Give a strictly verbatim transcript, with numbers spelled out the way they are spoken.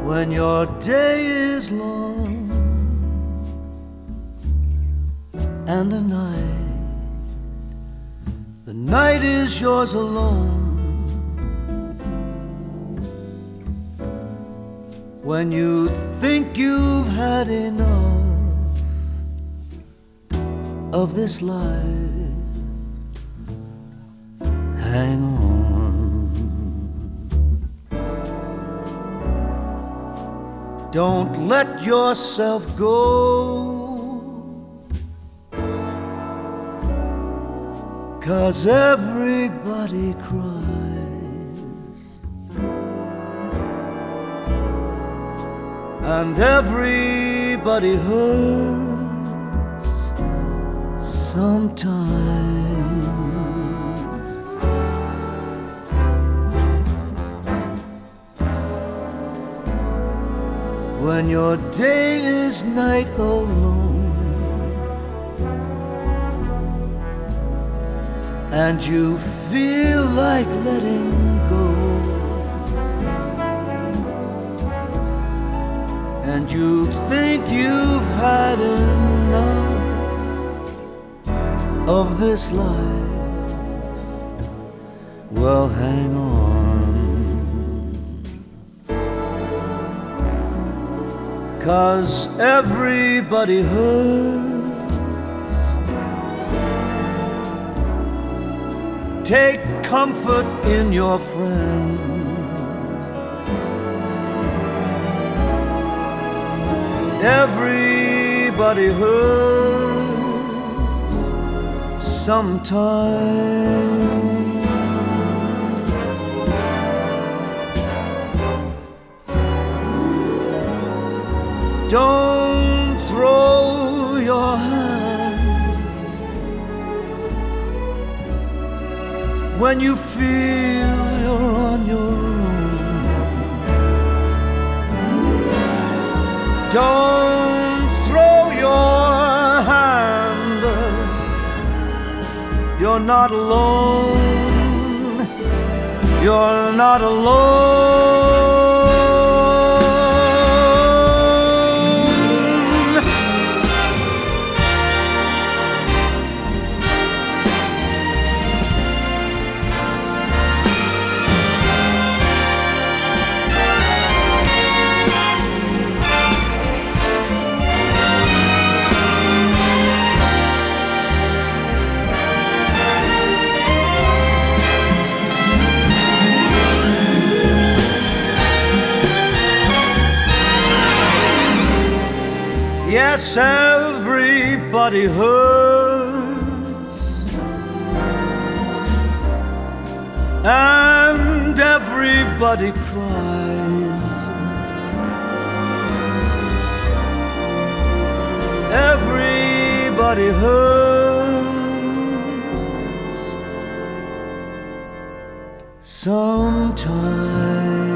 when your day is long and the night, the night is yours alone. When you think you've had enough of this life, hang on. Don't let yourself go, 'cause everybody cries and everybody hurts sometimes. When your day is night alone and you feel like letting go, and you think you've had enough of this life, well, hang on, 'cause everybody hurts. Take comfort in your friends. Everybody hurts sometimes. Don't throw your hand when you feel you're on your own. Don't throw your hand. You're not alone. You're not alone. Yes, everybody hurts and everybody cries. Everybody hurts sometimes.